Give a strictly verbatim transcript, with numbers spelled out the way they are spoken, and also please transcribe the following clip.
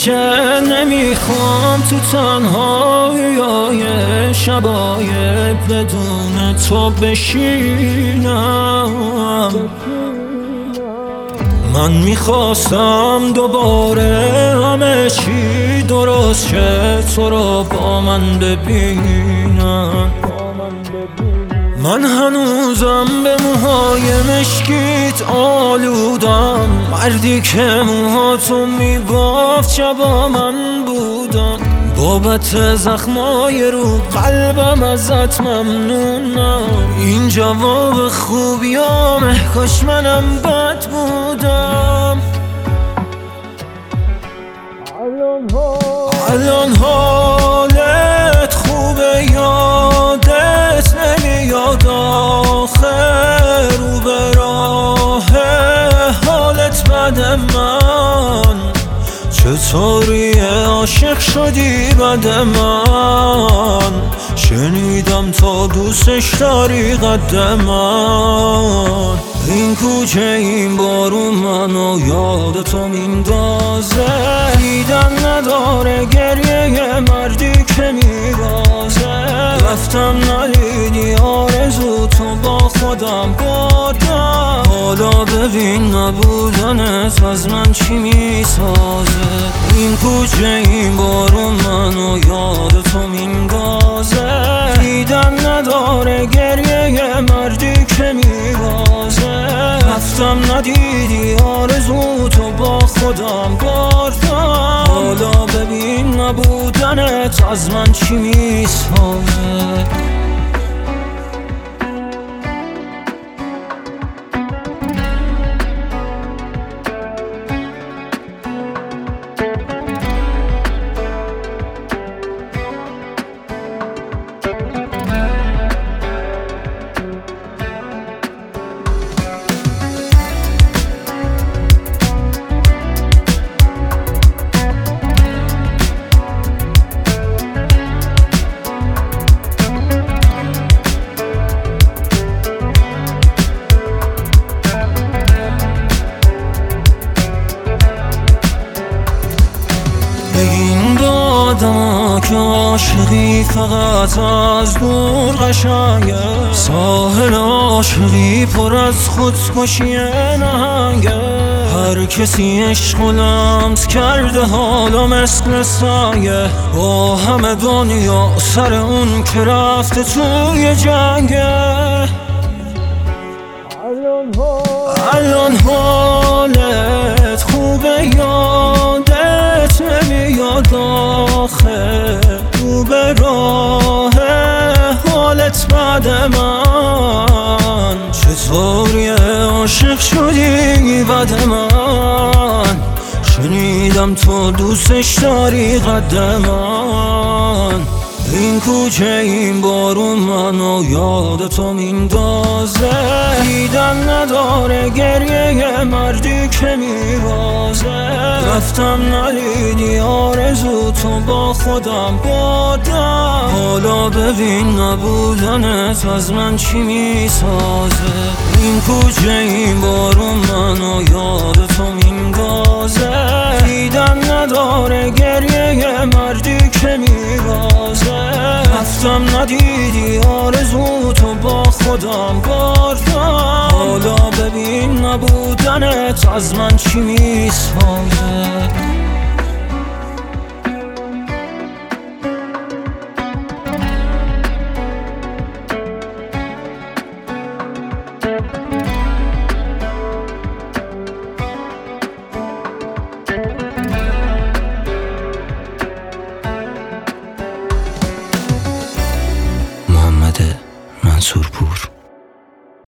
که نمیخوام تو تنهایی شبای بدون تو بشینم. من میخواستم دوباره همه چی درست شه، تو رو با من ببینم. من هنوزم به موهای مشکیت آلودم، مردی که موهاتو میبافت شبا من بودم. بابت زخمای رو قلبم ازت ممنونم، این جواب خوبیامه، کاش منم بد بودم. الان حالت خوبه، یادت نمیاد آخه رو به راه حالت بد. من چطوری عاشق شدی بد؟ من شنیدم تا دوستش داری قد من. این کوچه این بارون منو یاد تو میندازه، دیدن نداره گریه مردی که میبازه. رفتم ندیدی آرزو تو با خودم بردم، حالا ببین نبودنت از من چی میسازه. این کوچه این بارون منو یاد تو میندازه، دیدن نداره گریه مردی که میبازه. رفتم ندیدی آرزو تو با خودم بردم، حالا ببین نبودنت از من چی میسازه. این دادا که عاشقی فقط از دور قشنگه، ساحل عاشقی پر از خودکشی نهنگه. هر کسی عشق و لمس کرده حالا مثل سایه، با همه دنیا سر اون که رفته توی جنگه. الان حالت خوبه، یادت نمیاد آخه رو به راه حالت بد. من چطوری عاشق شدی بد؟ من شنیدم تو دوستش داری قد من. این کوچه این بارون منو یاد تو میندازه، دیدن نداره گریه مردی که میبازه. رفتم ندیدی آرزو تو با خودم بردم، حالا ببین نبودنت از من چی میسازه. این کوچه این بارون منو یاد تو میندازه، دیدن نداره گریه مردی که میبازه. رفتم ندیدی آرزو تو با خودم بردم، حالا ببین نبودنت از من چی میسازه. منصورپور.